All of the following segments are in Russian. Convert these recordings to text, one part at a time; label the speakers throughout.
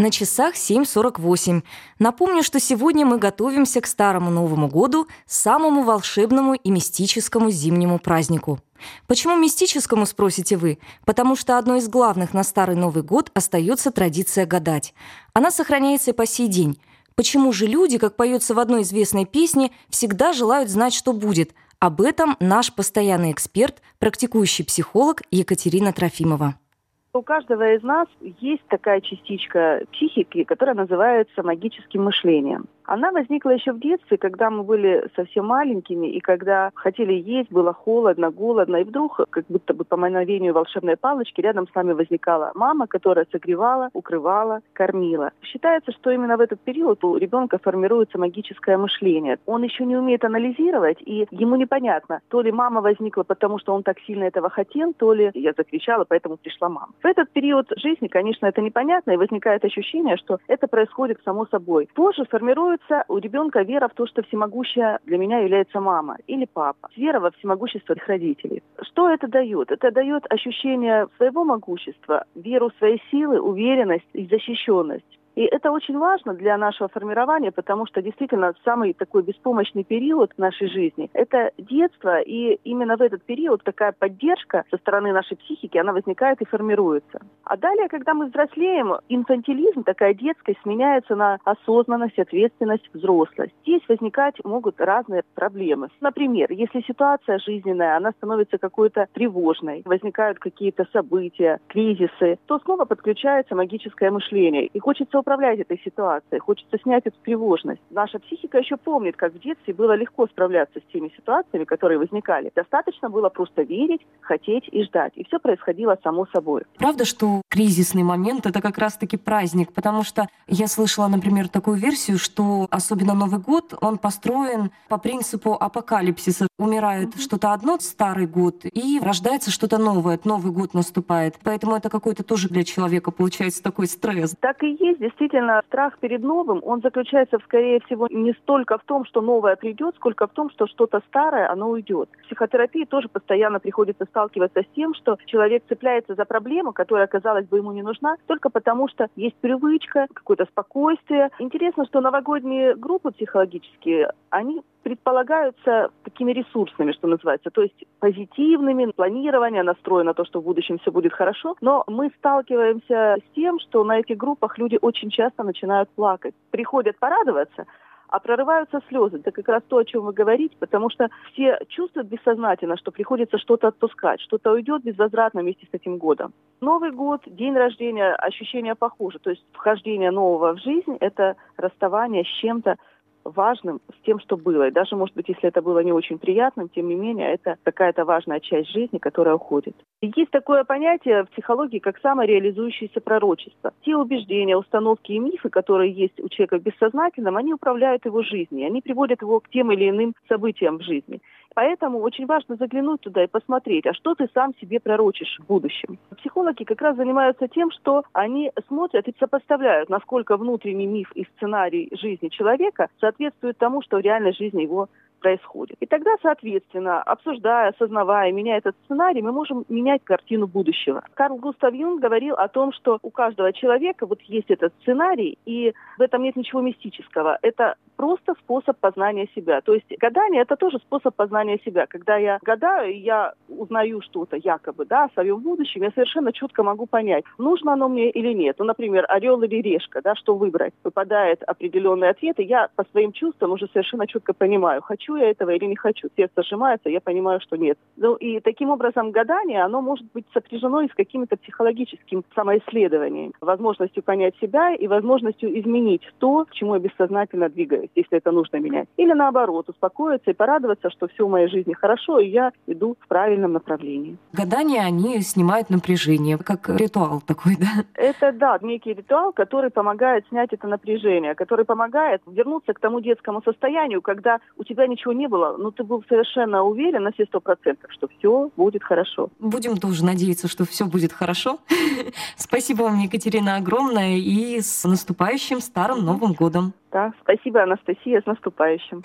Speaker 1: На часах 7:48. Напомню, что сегодня мы готовимся к Старому Новому году, самому волшебному и мистическому зимнему празднику. Почему мистическому, спросите вы? Потому что одной из главных на Старый Новый год остается традиция гадать. Она сохраняется и по сей день. Почему же люди, как поется в одной известной песне, всегда желают знать, что будет? Об этом наш постоянный эксперт, практикующий психолог Екатерина Трофимова.
Speaker 2: У каждого из нас есть такая частичка психики, которая называется магическим мышлением. Она возникла еще в детстве, когда мы были совсем маленькими, и когда хотели есть, было холодно, голодно, и вдруг, как будто бы по мановению волшебной палочки, рядом с нами возникала мама, которая согревала, укрывала, кормила. Считается, что именно в этот период у ребенка формируется магическое мышление. Он еще не умеет анализировать, и ему непонятно, то ли мама возникла, потому что он так сильно этого хотел, то ли я закричала, поэтому пришла мама. В этот период жизни, конечно, это непонятно, и возникает ощущение, что это происходит само собой. Позже формируется у ребенка вера в то, что всемогущая для меня является мама или папа. Вера во всемогущество их родителей. Что это дает? Это дает ощущение своего могущества, веру в свои силы, уверенность и защищенность. И это очень важно для нашего формирования, потому что действительно самый такой беспомощный период нашей жизни – это детство, и именно в этот период такая поддержка со стороны нашей психики, она возникает и формируется. А далее, когда мы взрослеем, инфантилизм, такая детскость, сменяется на осознанность, ответственность, взрослость. Здесь возникать могут разные проблемы. Например, если ситуация жизненная, она становится какой-то тревожной, возникают какие-то события, кризисы, то снова подключается магическое мышление. И хочется управлять этой ситуацией, хочется снять эту тревожность. Наша психика еще помнит, как в детстве было легко справляться с теми ситуациями, которые возникали. Достаточно было просто верить, хотеть и ждать. И все происходило само собой.
Speaker 1: Правда, что кризисный момент — это как раз-таки праздник? Потому что я слышала, например, такую версию, что особенно Новый год, он построен по принципу апокалипсиса. Умирает что-то одно, старый год, и рождается что-то новое. Новый год наступает. Поэтому это какой-то тоже для человека получается такой стресс.
Speaker 2: Так и есть. Действительно, страх перед новым, он заключается, скорее всего, не столько в том, что новое придет, сколько в том, что что-то старое, оно уйдет. В психотерапии тоже постоянно приходится сталкиваться с тем, что человек цепляется за проблему, которая, казалось бы, ему не нужна, только потому что есть привычка, какое-то спокойствие. Интересно, что новогодние группы психологические, они предполагаются такими ресурсными, что называется, то есть позитивными, планирование, настрой на то, что в будущем все будет хорошо, но мы сталкиваемся с тем, что на этих группах люди очень часто начинают плакать. Приходят порадоваться, а прорываются слезы. Это как раз то, о чем вы говорите, потому что все чувствуют бессознательно, что приходится что-то отпускать, что-то уйдет безвозвратно вместе с этим годом. Новый год, день рождения, ощущения похожи. То есть вхождение нового в жизнь – это расставание с чем-то важным, с тем, что было. И даже, может быть, если это было не очень приятным, тем не менее, это какая-то важная часть жизни, которая уходит. И есть такое понятие в психологии, как самореализующееся пророчество. Те убеждения, установки и мифы, которые есть у человека в бессознательном, они управляют его жизнью, они приводят его к тем или иным событиям в жизни. Поэтому очень важно заглянуть туда и посмотреть, а что ты сам себе пророчишь в будущем. Психологи как раз занимаются тем, что они смотрят и сопоставляют, насколько внутренний миф и сценарий жизни человека соответствует тому, что в реальной жизни его происходит. И тогда, соответственно, обсуждая, осознавая, меняя этот сценарий, мы можем менять картину будущего. Карл Густав Юнг говорил о том, что у каждого человека вот есть этот сценарий, и в этом нет ничего мистического. Это просто способ познания себя. То есть гадание – это тоже способ познания себя. Когда я гадаю, я узнаю что-то якобы, да, о своем будущем, я совершенно четко могу понять, нужно оно мне или нет. Ну, например, орел или решка, да, что выбрать. Выпадает определенный ответ, и я по своим чувствам уже совершенно четко понимаю, хочу я этого или не хочу. Сердце сжимается, я понимаю, что нет. Ну, и таким образом гадание, оно может быть сопряжено и с каким-то психологическим самоисследованием, возможностью понять себя и возможностью изменить то, к чему я бессознательно двигаюсь, если это нужно менять. Или наоборот, успокоиться и порадоваться, что все в моей жизни хорошо, и я иду в правильном направлении.
Speaker 1: Гадания, они снимают напряжение, как ритуал такой, да?
Speaker 2: Это, да, некий ритуал, который помогает снять это напряжение, который помогает вернуться к тому детскому состоянию, когда у тебя ничего не было, но ты был совершенно уверен на все 100%, что все будет хорошо.
Speaker 1: Будем тоже надеяться, что все будет хорошо. Спасибо вам, Екатерина, огромное, и с наступающим Старым Новым годом.
Speaker 2: Да, спасибо, Анастасия, с наступающим.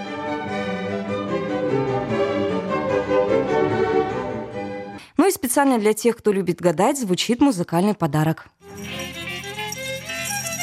Speaker 1: Ну и специально для тех, кто любит гадать, звучит музыкальный подарок.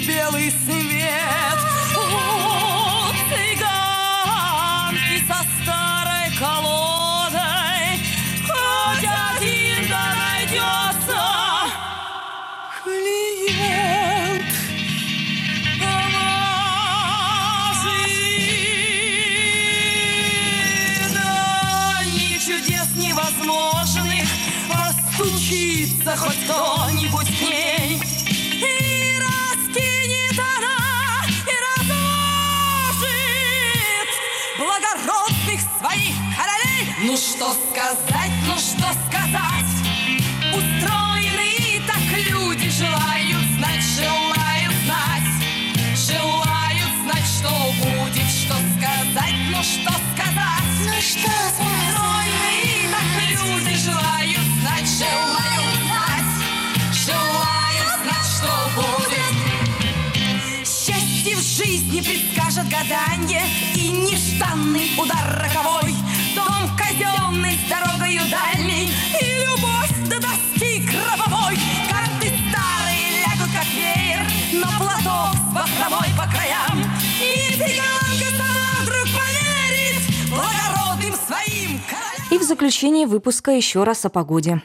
Speaker 3: белый свет. У цыганки со старой колодой хоть один да найдется клиент. Невозможных постучится хоть кто-нибудь к ней, и раскинет она, и разложит благородных своих королей. Ну что сказать, ну что сказать, устроены так люди, желают знать, что будет, что сказать, ну что сказать,
Speaker 4: Ну что сказать?
Speaker 3: люди желают знать, что будет. Счастье в жизни предскажет гаданье и нежданный удар роковой. Дом казенный с дорогою дальней и любовь до доски гробовой. Карты старые лягут как веер на платок с бахромой по краям, и цыганка сама вдруг поверит благородным своим королям.
Speaker 1: И в заключение выпуска еще раз о погоде.